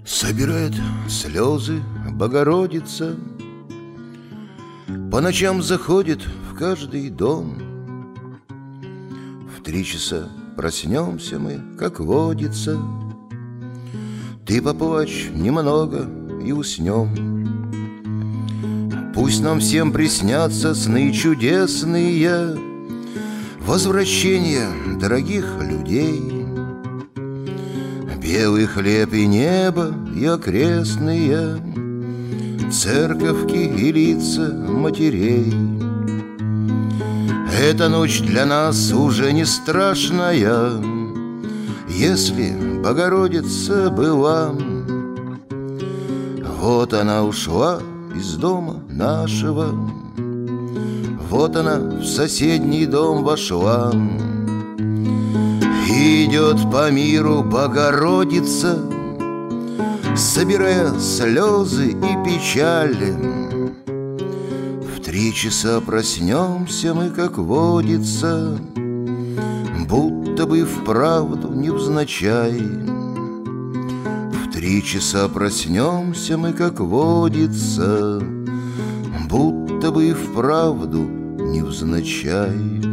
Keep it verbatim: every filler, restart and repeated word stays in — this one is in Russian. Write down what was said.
Собирает слезы Богородица, по ночам заходит в каждый дом. В три часа проснемся мы, как водится. Ты поплачь немного и уснем. Пусть нам всем приснятся сны чудесные, возвращение дорогих людей, белый хлеб и небо и окрестные церковки и лица матерей. Эта ночь для нас уже не страшная, если Богородица была. Вот она ушла из дома нашего, вот она в соседний дом вошла. Идет по миру Богородица, собирая слезы и печали. В три часа проснемся мы, как водится, будто бы вправду невзначай. В три часа проснемся мы, как водится, будто бы вправду невзначай.